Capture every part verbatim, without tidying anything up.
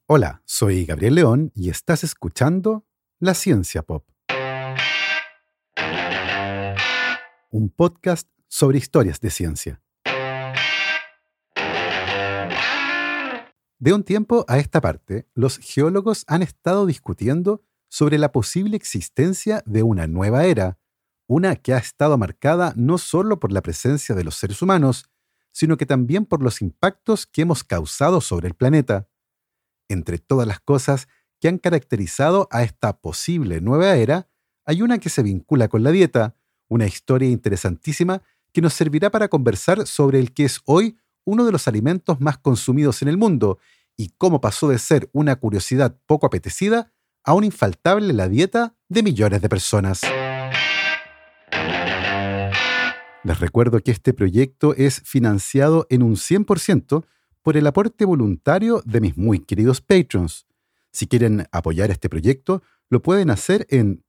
Hola, soy Gabriel León y estás escuchando La Ciencia Pop, un podcast sobre historias de ciencia. De un tiempo a esta parte, los geólogos han estado discutiendo sobre la posible existencia de una nueva era, una que ha estado marcada no solo por la presencia de los seres humanos, sino que también por los impactos que hemos causado sobre el planeta. Entre todas las cosas que han caracterizado a esta posible nueva era, hay una que se vincula con la dieta, una historia interesantísima que nos servirá para conversar sobre el que es hoy uno de los alimentos más consumidos en el mundo y cómo pasó de ser una curiosidad poco apetecida a un infaltable en la dieta de millones de personas. Les recuerdo que este proyecto es financiado en un cien por ciento por el aporte voluntario de mis muy queridos patrons. Si quieren apoyar este proyecto, lo pueden hacer en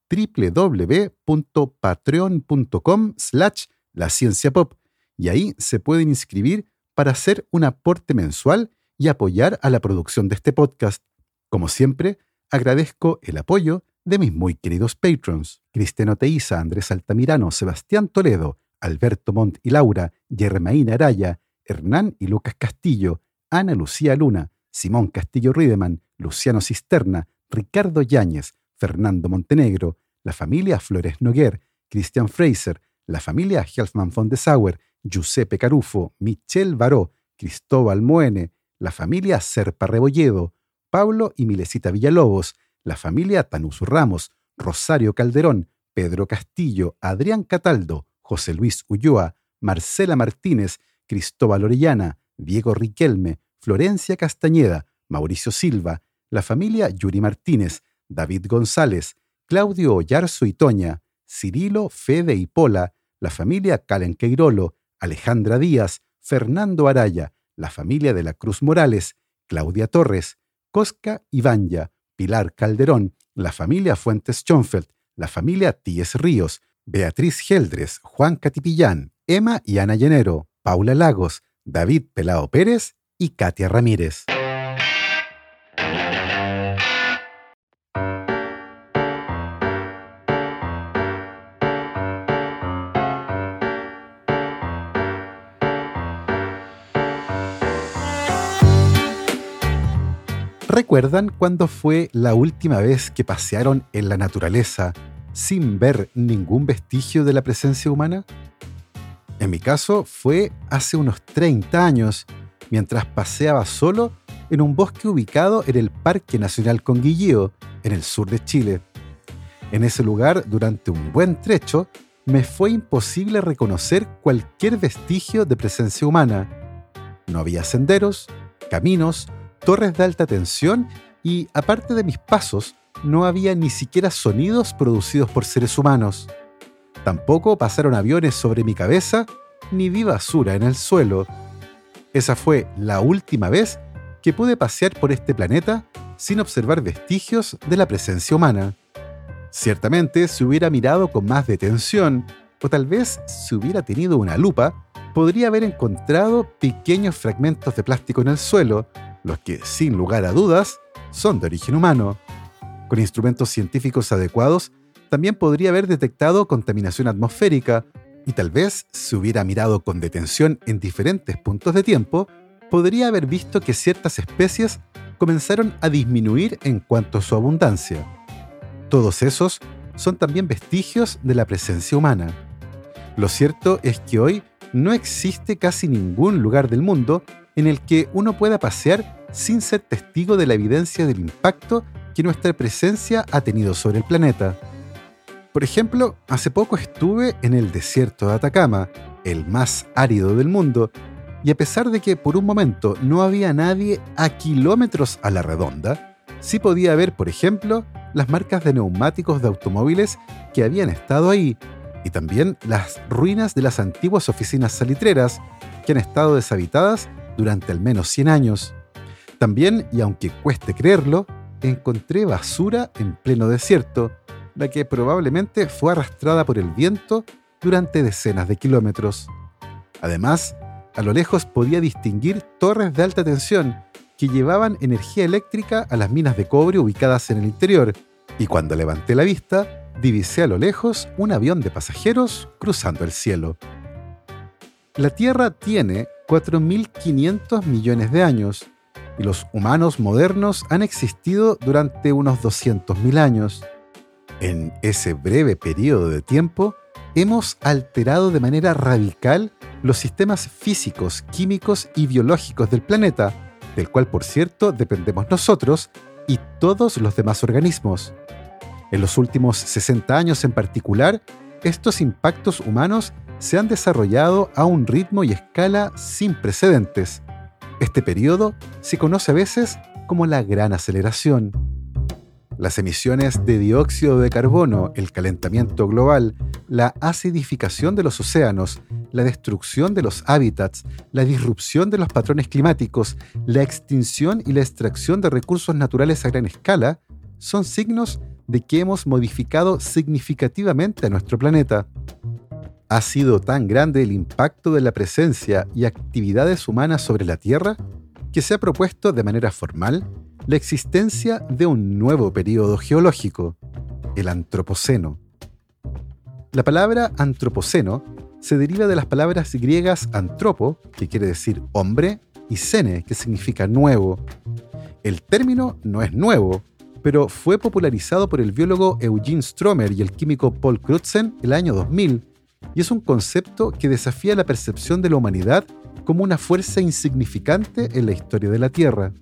www.patreon.com slash lacienciapop y ahí se pueden inscribir para hacer un aporte mensual y apoyar a la producción de este podcast. Como siempre, agradezco el apoyo de mis muy queridos patrons: Cristiano Teiza, Andrés Altamirano, Sebastián Toledo, Alberto Montt y Laura, Germaína Araya, Hernán y Lucas Castillo, Ana Lucía Luna, Simón Castillo Riedemann, Luciano Cisterna, Ricardo Yáñez, Fernando Montenegro, la familia Flores Noguer, Christian Fraser, la familia Helfman von de Sauer, Giuseppe Carufo, Michelle Baró, Cristóbal Moene, la familia Serpa Rebolledo, Pablo y Milesita Villalobos, la familia Tanusu Ramos, Rosario Calderón, Pedro Castillo, Adrián Cataldo, José Luis Ulloa, Marcela Martínez, Cristóbal Orellana, Diego Riquelme, Florencia Castañeda, Mauricio Silva, la familia Yuri Martínez, David González, Claudio Oyarzo y Toña, Cirilo, Fede y Pola, la familia Calen Queirolo, Alejandra Díaz, Fernando Araya, la familia de la Cruz Morales, Claudia Torres, Cosca Ibanya, Pilar Calderón, la familia Fuentes Schonfeld, la familia Tíes Ríos, Beatriz Geldres, Juan Catipillán, Emma y Ana Llenero, Paula Lagos, David Pelao Pérez y Katia Ramírez. ¿Recuerdan cuándo fue la última vez que pasearon en la naturaleza sin ver ningún vestigio de la presencia humana? En mi caso fue hace unos treinta años, mientras paseaba solo en un bosque ubicado en el Parque Nacional Conguillío, en el sur de Chile. En ese lugar, durante un buen trecho, me fue imposible reconocer cualquier vestigio de presencia humana. No había senderos, caminos, torres de alta tensión y, aparte de mis pasos, no había ni siquiera sonidos producidos por seres humanos. Tampoco pasaron aviones sobre mi cabeza, ni vi basura en el suelo. Esa fue la última vez que pude pasear por este planeta sin observar vestigios de la presencia humana. Ciertamente, si hubiera mirado con más detención, o tal vez si hubiera tenido una lupa, podría haber encontrado pequeños fragmentos de plástico en el suelo, los que, sin lugar a dudas, son de origen humano. Con instrumentos científicos adecuados, también podría haber detectado contaminación atmosférica y tal vez, si hubiera mirado con detención en diferentes puntos de tiempo, podría haber visto que ciertas especies comenzaron a disminuir en cuanto a su abundancia. Todos esos son también vestigios de la presencia humana. Lo cierto es que hoy no existe casi ningún lugar del mundo en el que uno pueda pasear sin ser testigo de la evidencia del impacto que nuestra presencia ha tenido sobre el planeta. Por ejemplo, hace poco estuve en el desierto de Atacama, el más árido del mundo, y a pesar de que por un momento no había nadie a kilómetros a la redonda, sí podía ver, por ejemplo, las marcas de neumáticos de automóviles que habían estado ahí, y también las ruinas de las antiguas oficinas salitreras que han estado deshabitadas durante al menos cien años. También, y aunque cueste creerlo, encontré basura en pleno desierto, la que probablemente fue arrastrada por el viento durante decenas de kilómetros. Además, a lo lejos podía distinguir torres de alta tensión que llevaban energía eléctrica a las minas de cobre ubicadas en el interior, y cuando levanté la vista, divisé a lo lejos un avión de pasajeros cruzando el cielo. La Tierra tiene cuatro mil quinientos millones de años, y los humanos modernos han existido durante unos doscientos mil años. En ese breve periodo de tiempo, hemos alterado de manera radical los sistemas físicos, químicos y biológicos del planeta, del cual, por cierto, dependemos nosotros y todos los demás organismos. En los últimos sesenta años en particular, estos impactos humanos se han desarrollado a un ritmo y escala sin precedentes. Este periodo se conoce a veces como la Gran Aceleración. Las emisiones de dióxido de carbono, el calentamiento global, la acidificación de los océanos, la destrucción de los hábitats, la disrupción de los patrones climáticos, la extinción y la extracción de recursos naturales a gran escala son signos de que hemos modificado significativamente a nuestro planeta. Ha sido tan grande el impacto de la presencia y actividades humanas sobre la Tierra que se ha propuesto de manera formal la existencia de un nuevo período geológico, el Antropoceno. La palabra Antropoceno se deriva de las palabras griegas antropo, que quiere decir hombre, y cene, que significa nuevo. El término no es nuevo, pero fue popularizado por el biólogo Eugene Stromer y el químico Paul Crutzen el año dos mil, y es un concepto que desafía la percepción de la humanidad como una fuerza insignificante en la historia de la Tierra.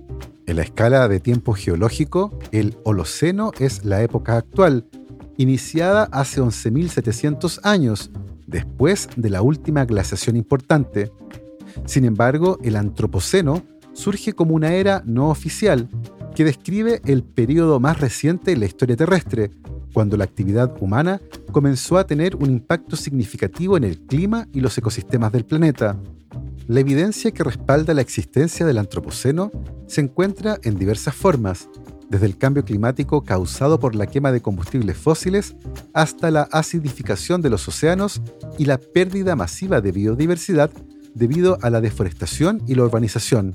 En la escala de tiempo geológico, el Holoceno es la época actual, iniciada hace once mil setecientos años, después de la última glaciación importante. Sin embargo, el Antropoceno surge como una era no oficial que describe el período más reciente en la historia terrestre, cuando la actividad humana comenzó a tener un impacto significativo en el clima y los ecosistemas del planeta. La evidencia que respalda la existencia del Antropoceno se encuentra en diversas formas, desde el cambio climático causado por la quema de combustibles fósiles hasta la acidificación de los océanos y la pérdida masiva de biodiversidad debido a la deforestación y la urbanización.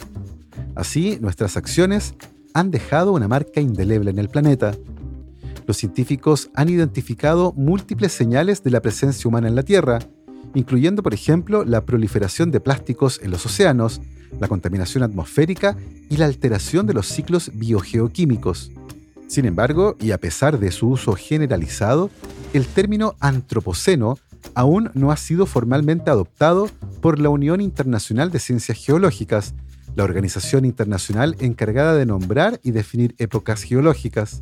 Así, nuestras acciones han dejado una marca indeleble en el planeta. Los científicos han identificado múltiples señales de la presencia humana en la Tierra, incluyendo, por ejemplo, la proliferación de plásticos en los océanos, la contaminación atmosférica y la alteración de los ciclos biogeoquímicos. Sin embargo, y a pesar de su uso generalizado, el término antropoceno aún no ha sido formalmente adoptado por la Unión Internacional de Ciencias Geológicas, la organización internacional encargada de nombrar y definir épocas geológicas.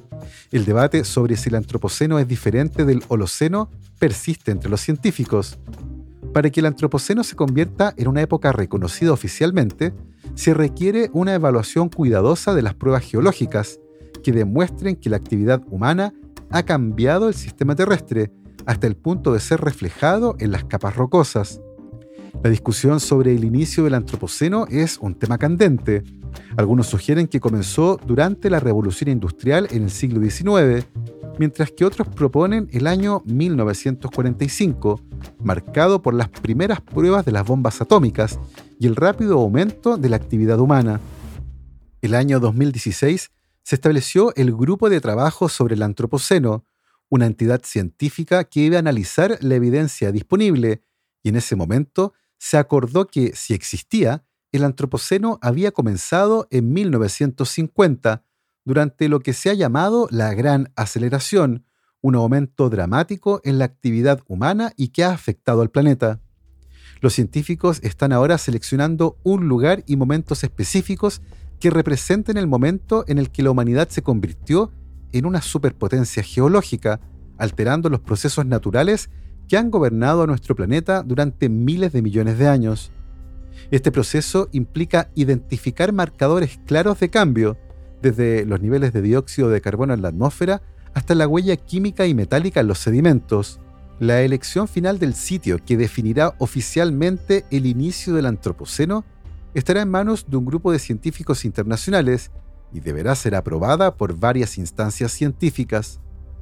El debate sobre si el Antropoceno es diferente del Holoceno persiste entre los científicos. Para que el Antropoceno se convierta en una época reconocida oficialmente, se requiere una evaluación cuidadosa de las pruebas geológicas que demuestren que la actividad humana ha cambiado el sistema terrestre hasta el punto de ser reflejado en las capas rocosas. La discusión sobre el inicio del Antropoceno es un tema candente. Algunos sugieren que comenzó durante la Revolución Industrial en el siglo diecinueve, mientras que otros proponen el año mil novecientos cuarenta y cinco, marcado por las primeras pruebas de las bombas atómicas y el rápido aumento de la actividad humana. El año dos mil dieciséis se estableció el Grupo de Trabajo sobre el Antropoceno, una entidad científica que iba a analizar la evidencia disponible, y en ese momento se acordó que, si existía, el Antropoceno había comenzado en mil novecientos cincuenta, durante lo que se ha llamado la Gran Aceleración, un aumento dramático en la actividad humana y que ha afectado al planeta. Los científicos están ahora seleccionando un lugar y momentos específicos que representen el momento en el que la humanidad se convirtió en una superpotencia geológica, alterando los procesos naturales que han gobernado a nuestro planeta durante miles de millones de años. Este proceso implica identificar marcadores claros de cambio, desde los niveles de dióxido de carbono en la atmósfera hasta la huella química y metálica en los sedimentos. La elección final del sitio que definirá oficialmente el inicio del Antropoceno estará en manos de un grupo de científicos internacionales y deberá ser aprobada por varias instancias científicas.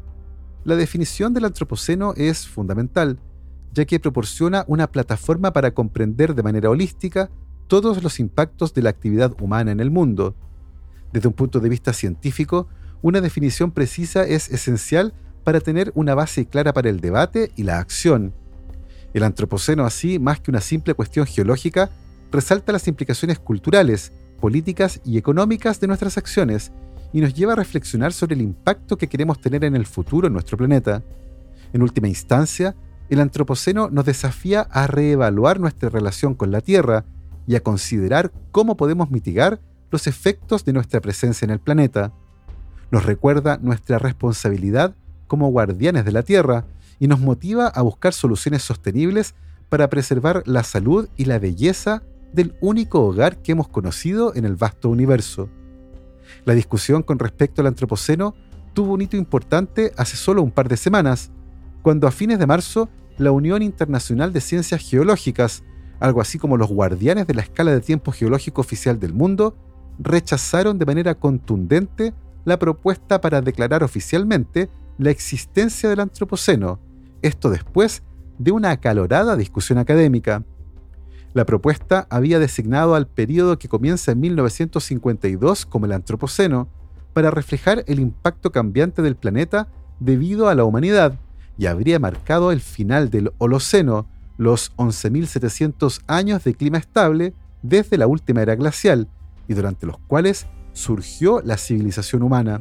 La definición del Antropoceno es fundamental, ya que proporciona una plataforma para comprender de manera holística todos los impactos de la actividad humana en el mundo. Desde un punto de vista científico, una definición precisa es esencial para tener una base clara para el debate y la acción. El antropoceno, así, más que una simple cuestión geológica, resalta las implicaciones culturales, políticas y económicas de nuestras acciones y nos lleva a reflexionar sobre el impacto que queremos tener en el futuro en nuestro planeta. En última instancia, el antropoceno nos desafía a reevaluar nuestra relación con la Tierra y a considerar cómo podemos mitigar los efectos de nuestra presencia en el planeta. Nos recuerda nuestra responsabilidad como guardianes de la Tierra y nos motiva a buscar soluciones sostenibles para preservar la salud y la belleza del único hogar que hemos conocido en el vasto universo. La discusión con respecto al antropoceno tuvo un hito importante hace solo un par de semanas, cuando a fines de marzo la Unión Internacional de Ciencias Geológicas, algo así como los guardianes de la escala de tiempo geológico oficial del mundo, rechazaron de manera contundente la propuesta para declarar oficialmente la existencia del antropoceno, esto después de una acalorada discusión académica. La propuesta había designado al período que comienza en mil novecientos cincuenta y dos como el antropoceno, para reflejar el impacto cambiante del planeta debido a la humanidad, y habría marcado el final del Holoceno, los once mil setecientos años de clima estable desde la última era glacial, y durante los cuales surgió la civilización humana.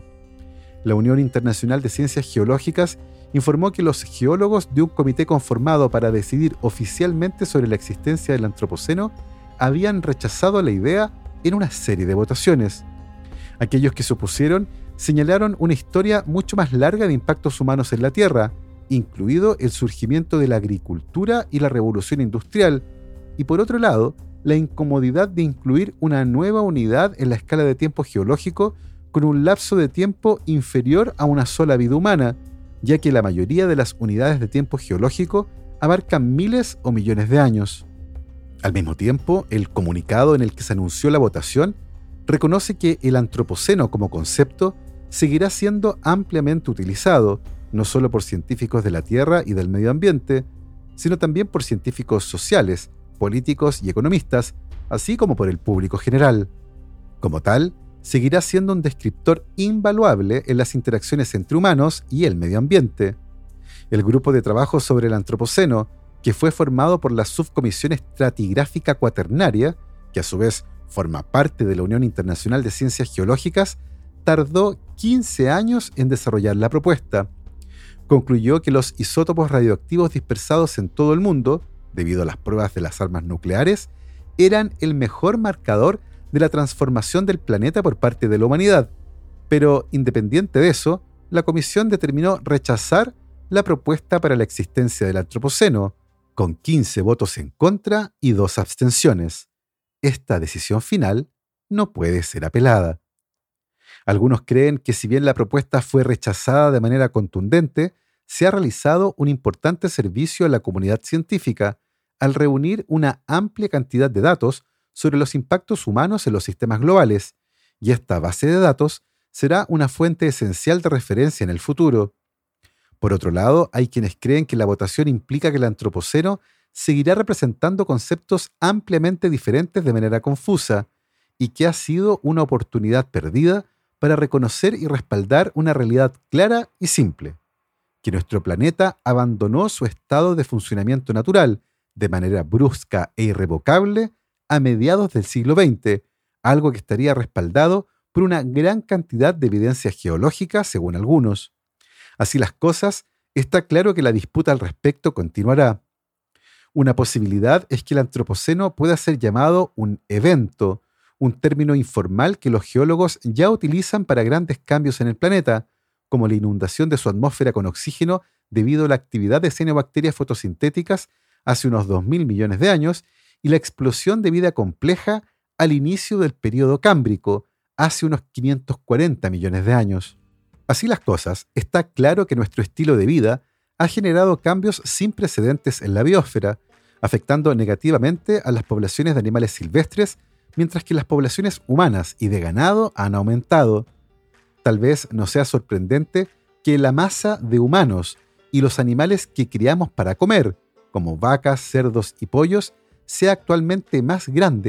La Unión Internacional de Ciencias Geológicas informó que los geólogos de un comité conformado para decidir oficialmente sobre la existencia del antropoceno habían rechazado la idea en una serie de votaciones. Aquellos que se opusieron señalaron una historia mucho más larga de impactos humanos en la Tierra, incluido el surgimiento de la agricultura y la revolución industrial, y por otro lado, la incomodidad de incluir una nueva unidad en la escala de tiempo geológico con un lapso de tiempo inferior a una sola vida humana, ya que la mayoría de las unidades de tiempo geológico abarcan miles o millones de años. Al mismo tiempo, el comunicado en el que se anunció la votación reconoce que el antropoceno como concepto seguirá siendo ampliamente utilizado, no solo por científicos de la Tierra y del medio ambiente, sino también por científicos sociales, políticos y economistas, así como por el público general. Como tal, seguirá siendo un descriptor invaluable en las interacciones entre humanos y el medio ambiente. El grupo de trabajo sobre el antropoceno, que fue formado por la Subcomisión Estratigráfica Cuaternaria, que a su vez forma parte de la Unión Internacional de Ciencias Geológicas, tardó quince años en desarrollar la propuesta. Concluyó que los isótopos radioactivos dispersados en todo el mundo, debido a las pruebas de las armas nucleares, eran el mejor marcador de la transformación del planeta por parte de la humanidad. Pero, independiente de eso, la comisión determinó rechazar la propuesta para la existencia del antropoceno, con quince votos en contra y dos abstenciones. Esta decisión final no puede ser apelada. Algunos creen que si bien la propuesta fue rechazada de manera contundente, se ha realizado un importante servicio a la comunidad científica al reunir una amplia cantidad de datos sobre los impactos humanos en los sistemas globales, y esta base de datos será una fuente esencial de referencia en el futuro. Por otro lado, hay quienes creen que la votación implica que el antropoceno seguirá representando conceptos ampliamente diferentes de manera confusa, y que ha sido una oportunidad perdida para reconocer y respaldar una realidad clara y simple: que nuestro planeta abandonó su estado de funcionamiento natural de manera brusca e irrevocable a mediados del siglo veinte, algo que estaría respaldado por una gran cantidad de evidencia geológica, según algunos. Así las cosas, está claro que la disputa al respecto continuará. Una posibilidad es que el antropoceno pueda ser llamado un evento, un término informal que los geólogos ya utilizan para grandes cambios en el planeta, como la inundación de su atmósfera con oxígeno debido a la actividad de cianobacterias fotosintéticas hace unos dos mil millones de años y la explosión de vida compleja al inicio del período cámbrico, hace unos quinientos cuarenta millones de años. Así las cosas, está claro que nuestro estilo de vida ha generado cambios sin precedentes en la biosfera, afectando negativamente a las poblaciones de animales silvestres, mientras que las poblaciones humanas y de ganado han aumentado. Tal vez no sea sorprendente que la masa de humanos y los animales que criamos para comer, como vacas, cerdos y pollos, sea actualmente más grande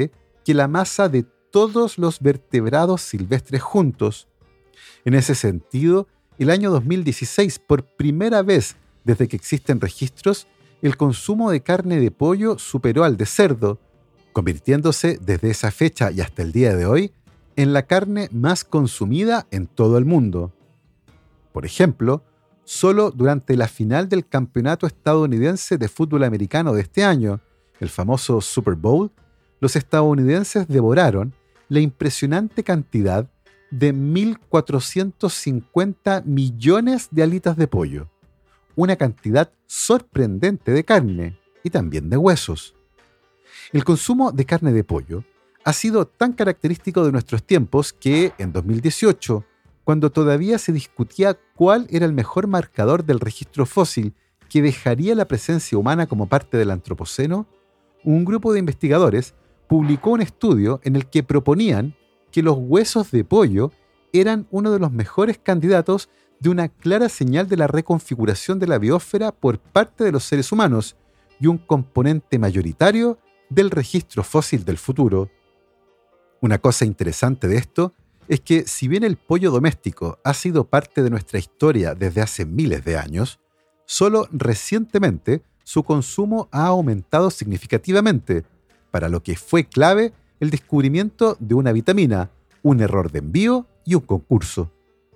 que la masa de todos los vertebrados silvestres juntos. En ese sentido, el año dos mil dieciséis, por primera vez desde que existen registros, el consumo de carne de pollo superó al de cerdo, convirtiéndose desde esa fecha y hasta el día de hoy en la carne más consumida en todo el mundo. Por ejemplo, solo durante la final del campeonato estadounidense de fútbol americano de este año, el famoso Super Bowl, los estadounidenses devoraron la impresionante cantidad de mil cuatrocientos cincuenta millones de alitas de pollo, una cantidad sorprendente de carne y también de huesos. El consumo de carne de pollo ha sido tan característico de nuestros tiempos que, en dos mil dieciocho, cuando todavía se discutía cuál era el mejor marcador del registro fósil que dejaría la presencia humana como parte del antropoceno, un grupo de investigadores publicó un estudio en el que proponían que los huesos de pollo eran uno de los mejores candidatos de una clara señal de la reconfiguración de la biosfera por parte de los seres humanos y un componente mayoritario del registro fósil del futuro. Una cosa interesante de esto es que, si bien el pollo doméstico ha sido parte de nuestra historia desde hace miles de años, solo recientemente su consumo ha aumentado significativamente, para lo que fue clave el descubrimiento de una vitamina, un error de envío y un concurso.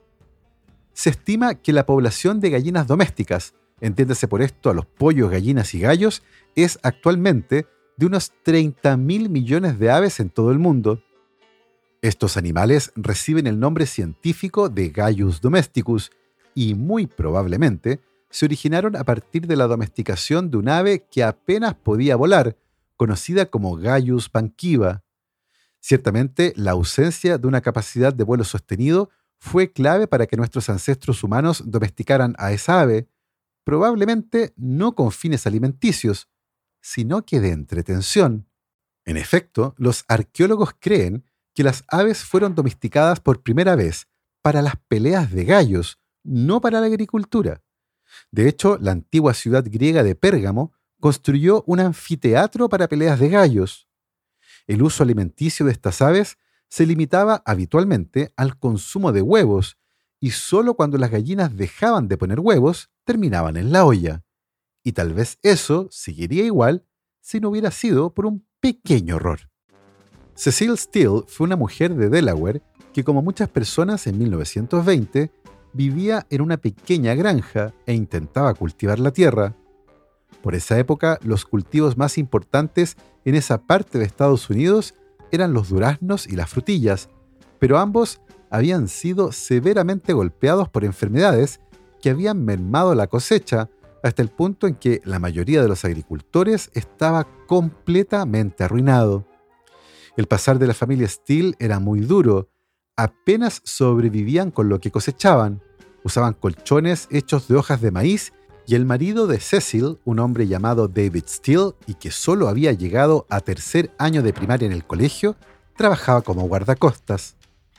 Se estima que la población de gallinas domésticas, entiéndase por esto a los pollos, gallinas y gallos, es actualmente de unos treinta mil millones de aves en todo el mundo. Estos animales reciben el nombre científico de Gallus domesticus y muy probablemente se originaron a partir de la domesticación de un ave que apenas podía volar, conocida como Gallus panquiva. Ciertamente, la ausencia de una capacidad de vuelo sostenido fue clave para que nuestros ancestros humanos domesticaran a esa ave, probablemente no con fines alimenticios, sino que de entretención. En efecto, los arqueólogos creen que las aves fueron domesticadas por primera vez para las peleas de gallos, no para la agricultura. De hecho, la antigua ciudad griega de Pérgamo construyó un anfiteatro para peleas de gallos. El uso alimenticio de estas aves se limitaba habitualmente al consumo de huevos, y solo cuando las gallinas dejaban de poner huevos, terminaban en la olla. Y tal vez eso seguiría igual si no hubiera sido por un pequeño error. Cecile Steele fue una mujer de Delaware que, como muchas personas en mil novecientos veinte, vivía en una pequeña granja e intentaba cultivar la tierra. Por esa época, los cultivos más importantes en esa parte de Estados Unidos eran los duraznos y las frutillas, pero ambos habían sido severamente golpeados por enfermedades que habían mermado la cosecha hasta el punto en que la mayoría de los agricultores estaba completamente arruinado. El pasar de la familia Steele era muy duro. Apenas sobrevivían con lo que cosechaban. Usaban colchones hechos de hojas de maíz y el marido de Cecil, un hombre llamado David Steele y que solo había llegado a tercer año de primaria en el colegio, trabajaba como guardacostas.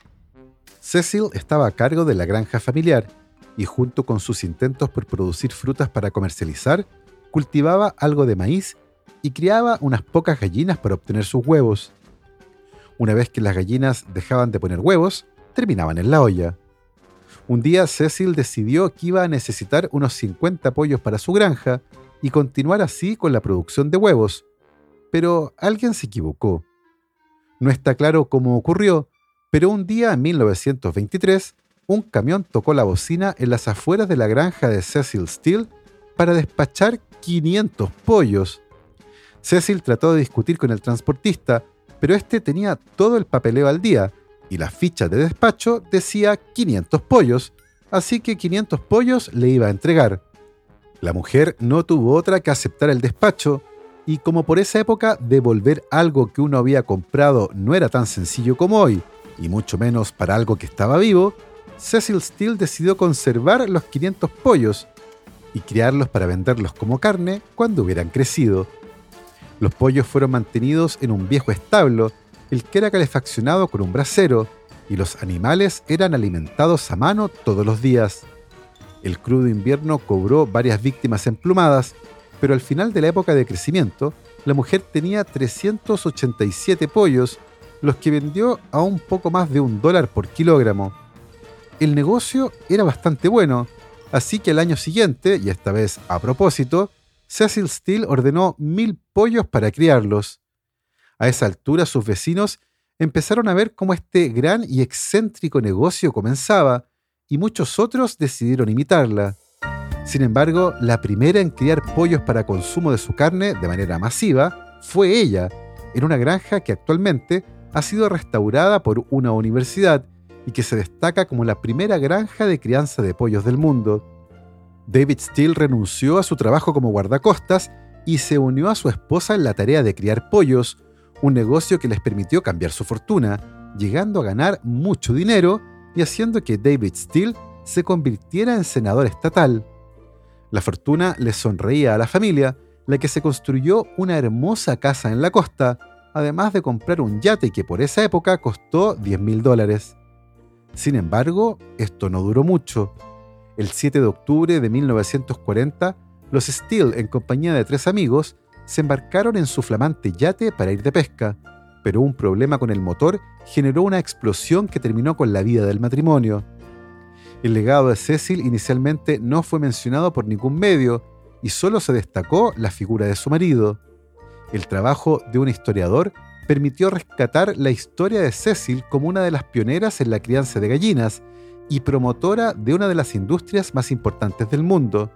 Cecil estaba a cargo de la granja familiar y, junto con sus intentos por producir frutas para comercializar, cultivaba algo de maíz y criaba unas pocas gallinas para obtener sus huevos. Una vez que las gallinas dejaban de poner huevos, terminaban en la olla. Un día Cecil decidió que iba a necesitar unos cincuenta pollos para su granja y continuar así con la producción de huevos. Pero alguien se equivocó. No está claro cómo ocurrió, pero un día en mil novecientos veintitrés, un camión tocó la bocina en las afueras de la granja de Cecil Steele para despachar quinientos pollos. Cecil trató de discutir con el transportista, pero este tenía todo el papeleo al día y la ficha de despacho decía quinientos pollos, así que quinientos pollos le iba a entregar. La mujer no tuvo otra que aceptar el despacho, y como por esa época devolver algo que uno había comprado no era tan sencillo como hoy, y mucho menos para algo que estaba vivo, Cecil Steele decidió conservar los quinientos pollos y criarlos para venderlos como carne cuando hubieran crecido. Los pollos fueron mantenidos en un viejo establo, el que era calefaccionado con un brasero, y los animales eran alimentados a mano todos los días. El crudo invierno cobró varias víctimas emplumadas, pero al final de la época de crecimiento, la mujer tenía trescientos ochenta y siete pollos, los que vendió a un poco más de un dólar por kilogramo. El negocio era bastante bueno, así que al año siguiente, y esta vez a propósito, Cecil Steele ordenó mil pollos para criarlos. A esa altura sus vecinos empezaron a ver cómo este gran y excéntrico negocio comenzaba, y muchos otros decidieron imitarla. Sin embargo, la primera en criar pollos para consumo de su carne de manera masiva fue ella, en una granja que actualmente ha sido restaurada por una universidad y que se destaca como la primera granja de crianza de pollos del mundo. David Steele renunció a su trabajo como guardacostas y se unió a su esposa en la tarea de criar pollos, un negocio que les permitió cambiar su fortuna, llegando a ganar mucho dinero y haciendo que David Steele se convirtiera en senador estatal. La fortuna les sonreía a la familia, la que se construyó una hermosa casa en la costa, además de comprar un yate que por esa época costó diez mil dólares. Sin embargo, esto no duró mucho. El siete de octubre de mil novecientos cuarenta, los Steele, en compañía de tres amigos, se embarcaron en su flamante yate para ir de pesca, pero un problema con el motor generó una explosión que terminó con la vida del matrimonio. El legado de Cecil inicialmente no fue mencionado por ningún medio y solo se destacó la figura de su marido. El trabajo de un historiador permitió rescatar la historia de Cecil como una de las pioneras en la crianza de gallinas y promotora de una de las industrias más importantes del mundo.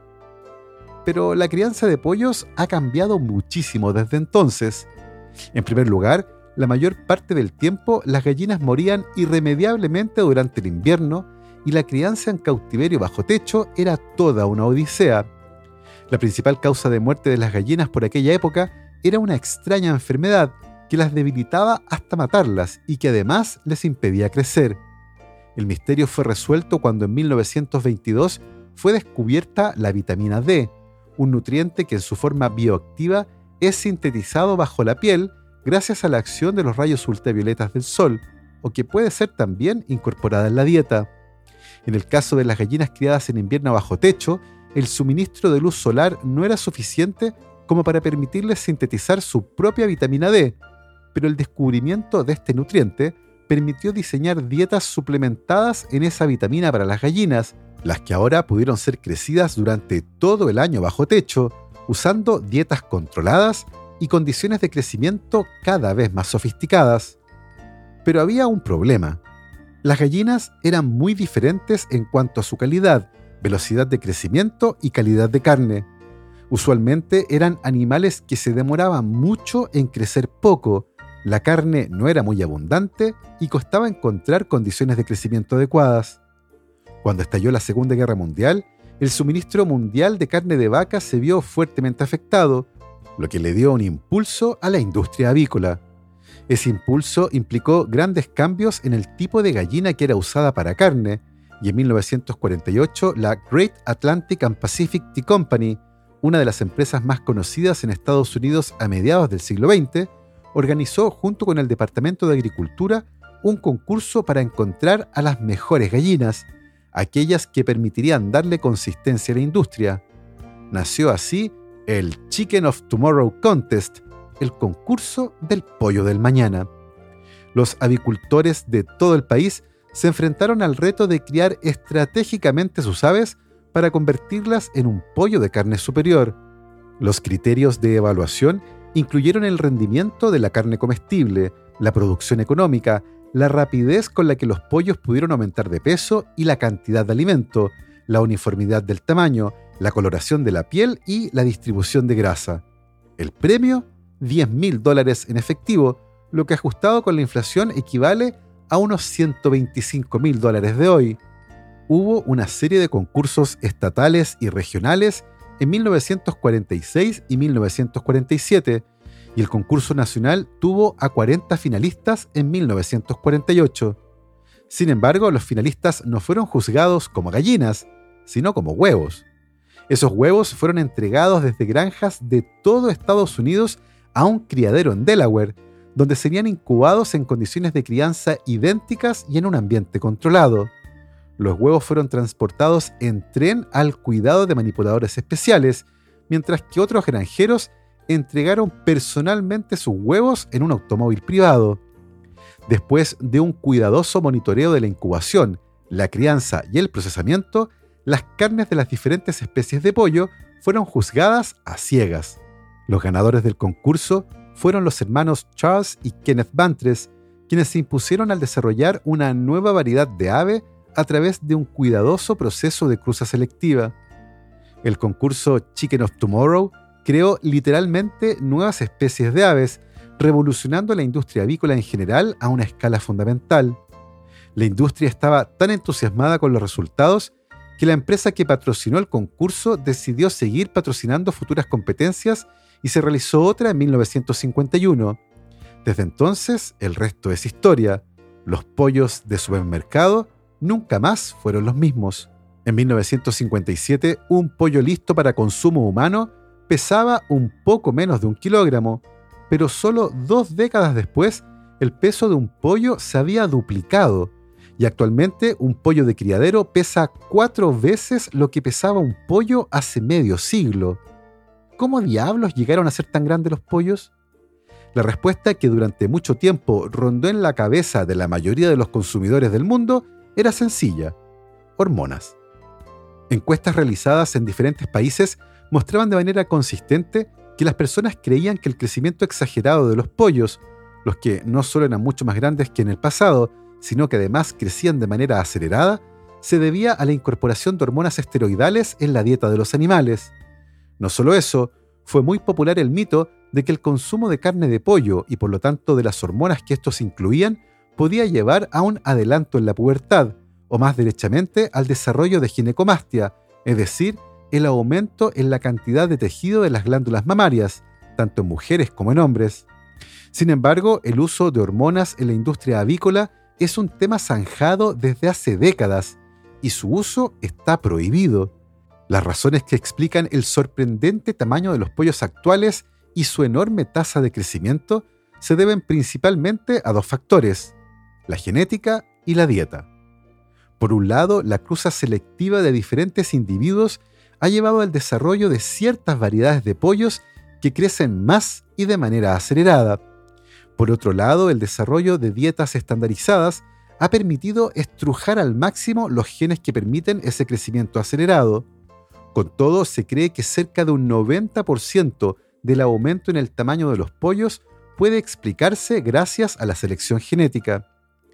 Pero la crianza de pollos ha cambiado muchísimo desde entonces. En primer lugar, la mayor parte del tiempo las gallinas morían irremediablemente durante el invierno y la crianza en cautiverio bajo techo era toda una odisea. La principal causa de muerte de las gallinas por aquella época era una extraña enfermedad que las debilitaba hasta matarlas y que además les impedía crecer. El misterio fue resuelto cuando en mil novecientos veintidós fue descubierta la vitamina D, un nutriente que en su forma bioactiva es sintetizado bajo la piel gracias a la acción de los rayos ultravioletas del sol, o que puede ser también incorporada en la dieta. En el caso de las gallinas criadas en invierno bajo techo, el suministro de luz solar no era suficiente como para permitirles sintetizar su propia vitamina D, pero el descubrimiento de este nutriente permitió diseñar dietas suplementadas en esa vitamina para las gallinas, las que ahora pudieron ser crecidas durante todo el año bajo techo, usando dietas controladas y condiciones de crecimiento cada vez más sofisticadas. Pero había un problema. Las gallinas eran muy diferentes en cuanto a su calidad, velocidad de crecimiento y calidad de carne. Usualmente eran animales que se demoraban mucho en crecer poco, la carne no era muy abundante y costaba encontrar condiciones de crecimiento adecuadas. Cuando estalló la Segunda Guerra Mundial, el suministro mundial de carne de vaca se vio fuertemente afectado, lo que le dio un impulso a la industria avícola. Ese impulso implicó grandes cambios en el tipo de gallina que era usada para carne, y en mil novecientos cuarenta y ocho la Great Atlantic and Pacific Tea Company, una de las empresas más conocidas en Estados Unidos a mediados del siglo veinte, organizó junto con el Departamento de Agricultura un concurso para encontrar a las mejores gallinas, aquellas que permitirían darle consistencia a la industria. Nació así el Chicken of Tomorrow Contest, el concurso del pollo del mañana. Los avicultores de todo el país se enfrentaron al reto de criar estratégicamente sus aves para convertirlas en un pollo de carne superior. Los criterios de evaluación incluyeron el rendimiento de la carne comestible, la producción económica, la rapidez con la que los pollos pudieron aumentar de peso y la cantidad de alimento, la uniformidad del tamaño, la coloración de la piel y la distribución de grasa. El premio, diez mil dólares en efectivo, lo que ajustado con la inflación equivale a unos ciento veinticinco mil dólares de hoy. Hubo una serie de concursos estatales y regionales en mil novecientos cuarenta y seis y mil novecientos cuarenta y siete, y el concurso nacional tuvo a cuarenta finalistas en mil novecientos cuarenta y ocho. Sin embargo, los finalistas no fueron juzgados como gallinas, sino como huevos. Esos huevos fueron entregados desde granjas de todo Estados Unidos a un criadero en Delaware, donde serían incubados en condiciones de crianza idénticas y en un ambiente controlado. Los huevos fueron transportados en tren al cuidado de manipuladores especiales, mientras que otros granjeros entregaron personalmente sus huevos en un automóvil privado. Después de un cuidadoso monitoreo de la incubación, la crianza y el procesamiento, las carnes de las diferentes especies de pollo fueron juzgadas a ciegas. Los ganadores del concurso fueron los hermanos Charles y Kenneth Bantres, quienes se impusieron al desarrollar una nueva variedad de ave a través de un cuidadoso proceso de cruza selectiva. El concurso Chicken of Tomorrow creó literalmente nuevas especies de aves, revolucionando la industria avícola en general a una escala fundamental. La industria estaba tan entusiasmada con los resultados que la empresa que patrocinó el concurso decidió seguir patrocinando futuras competencias y se realizó otra en mil novecientos cincuenta y uno. Desde entonces, el resto es historia. Los pollos de supermercado nunca más fueron los mismos. En mil novecientos cincuenta y siete, un pollo listo para consumo humano pesaba un poco menos de un kilogramo, pero solo dos décadas después, el peso de un pollo se había duplicado, y actualmente un pollo de criadero pesa cuatro veces lo que pesaba un pollo hace medio siglo. ¿Cómo diablos llegaron a ser tan grandes los pollos? La respuesta que durante mucho tiempo rondó en la cabeza de la mayoría de los consumidores del mundo era sencilla: hormonas. Encuestas realizadas en diferentes países mostraban de manera consistente que las personas creían que el crecimiento exagerado de los pollos, los que no solo eran mucho más grandes que en el pasado, sino que además crecían de manera acelerada, se debía a la incorporación de hormonas esteroidales en la dieta de los animales. No solo eso, fue muy popular el mito de que el consumo de carne de pollo y por lo tanto de las hormonas que estos incluían podía llevar a un adelanto en la pubertad, o más derechamente al desarrollo de ginecomastia, es decir, el aumento en la cantidad de tejido de las glándulas mamarias, tanto en mujeres como en hombres. Sin embargo, el uso de hormonas en la industria avícola es un tema zanjado desde hace décadas, y su uso está prohibido. Las razones que explican el sorprendente tamaño de los pollos actuales y su enorme tasa de crecimiento se deben principalmente a dos factores: la genética y la dieta. Por un lado, la cruza selectiva de diferentes individuos ha llevado al desarrollo de ciertas variedades de pollos que crecen más y de manera acelerada. Por otro lado, el desarrollo de dietas estandarizadas ha permitido estrujar al máximo los genes que permiten ese crecimiento acelerado. Con todo, se cree que cerca de un noventa por ciento del aumento en el tamaño de los pollos puede explicarse gracias a la selección genética.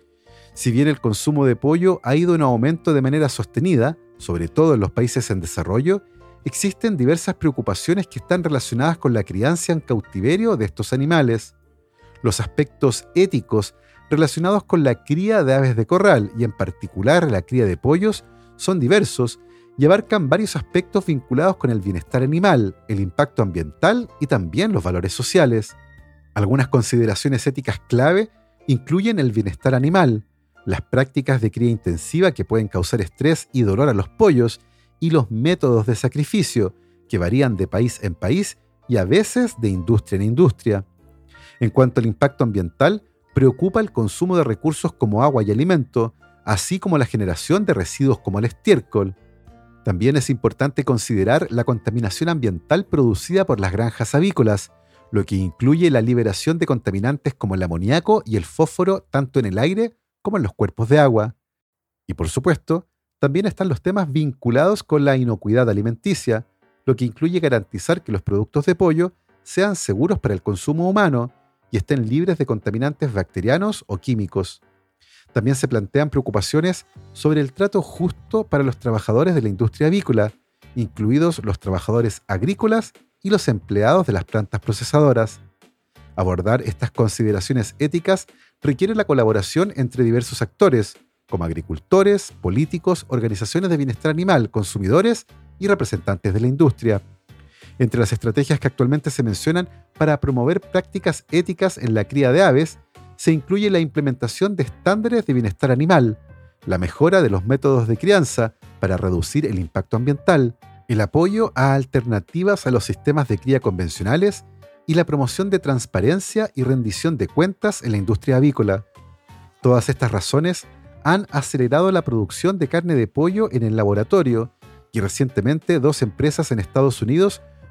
Si bien el consumo de pollo ha ido en aumento de manera sostenida, sobre todo en los países en desarrollo, existen diversas preocupaciones que están relacionadas con la crianza en cautiverio de estos animales. Los aspectos éticos relacionados con la cría de aves de corral y en particular la cría de pollos son diversos y abarcan varios aspectos vinculados con el bienestar animal, el impacto ambiental y también los valores sociales. Algunas consideraciones éticas clave incluyen el bienestar animal, las prácticas de cría intensiva que pueden causar estrés y dolor a los pollos y los métodos de sacrificio que varían de país en país y a veces de industria en industria. En cuanto al impacto ambiental, preocupa el consumo de recursos como agua y alimento, así como la generación de residuos como el estiércol. También es importante considerar la contaminación ambiental producida por las granjas avícolas, lo que incluye la liberación de contaminantes como el amoníaco y el fósforo tanto en el aire como en los cuerpos de agua. Y por supuesto, también están los temas vinculados con la inocuidad alimenticia, lo que incluye garantizar que los productos de pollo sean seguros para el consumo humano y estén libres de contaminantes bacterianos o químicos. También se plantean preocupaciones sobre el trato justo para los trabajadores de la industria avícola, incluidos los trabajadores agrícolas y los empleados de las plantas procesadoras. Abordar estas consideraciones éticas requiere la colaboración entre diversos actores, como agricultores, políticos, organizaciones de bienestar animal, consumidores y representantes de la industria. Entre las estrategias que actualmente se mencionan para promover prácticas éticas en la cría de aves, se incluye la implementación de estándares de bienestar animal, la mejora de los métodos de crianza para reducir el impacto ambiental, el apoyo a alternativas a los sistemas de cría convencionales y la promoción de transparencia y rendición de cuentas en la industria avícola. Todas estas razones han acelerado la producción de carne de pollo en el laboratorio y recientemente dos empresas en Estados Unidos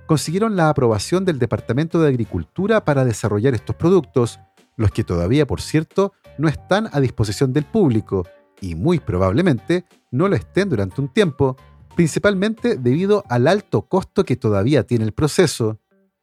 consiguieron la aprobación del Departamento de Agricultura para desarrollar estos productos, los que todavía, por cierto, no están a disposición del público y muy probablemente no lo estén durante un tiempo, principalmente debido al alto costo que todavía tiene el proceso.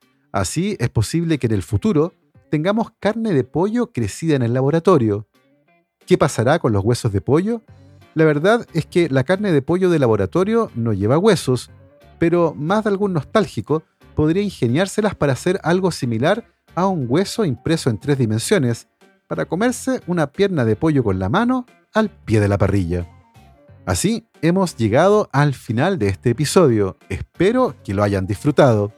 Así, es posible que en el futuro tengamos carne de pollo crecida en el laboratorio. ¿Qué pasará con los huesos de pollo? La verdad es que la carne de pollo de laboratorio no lleva huesos, pero más de algún nostálgico podría ingeniárselas para hacer algo similar a un hueso impreso en tres dimensiones, para comerse una pierna de pollo con la mano al pie de la parrilla. Así, hemos llegado al final de este episodio. Espero que lo hayan disfrutado.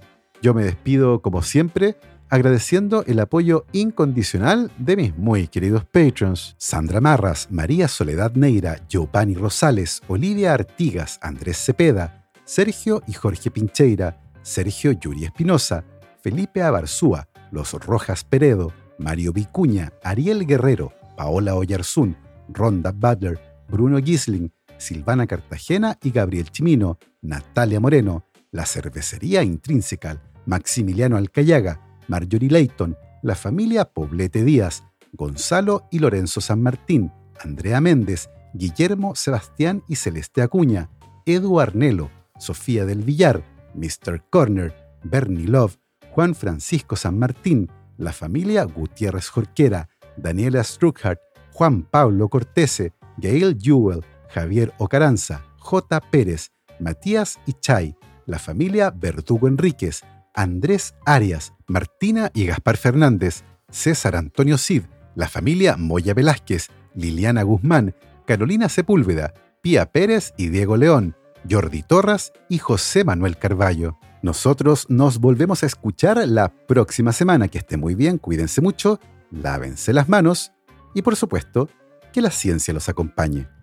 Yo me despido, como siempre, agradeciendo el apoyo incondicional de mis muy queridos patrons: Sandra Marras, María Soledad Neira, Giovanni Rosales, Olivia Artigas, Andrés Cepeda, Sergio y Jorge Pincheira, Sergio Yuri Espinosa, Felipe Abarzúa, Los Rojas Peredo, Mario Vicuña, Ariel Guerrero, Paola Oyarzún, Ronda Butler, Bruno Gisling, Silvana Cartagena y Gabriel Chimino, Natalia Moreno, La Cervecería Intrínseca, Maximiliano Alcayaga, Marjorie Leighton, la familia Poblete Díaz, Gonzalo y Lorenzo San Martín, Andrea Méndez, Guillermo Sebastián y Celeste Acuña, Edu Arnelo, Sofía del Villar, mister Corner, Bernie Love, Juan Francisco San Martín, la familia Gutiérrez Jorquera, Daniela Struckhardt, Juan Pablo Cortese, Gail Jewell, Javier Ocaranza, J. Pérez, Matías Ichay, la familia Verdugo Enríquez, Andrés Arias, Martina y Gaspar Fernández, César Antonio Cid, la familia Moya Velázquez, Liliana Guzmán, Carolina Sepúlveda, Pía Pérez y Diego León, Jordi Torras y José Manuel Carballo. Nosotros nos volvemos a escuchar la próxima semana. Que esté muy bien, cuídense mucho, lávense las manos y, por supuesto, que la ciencia los acompañe.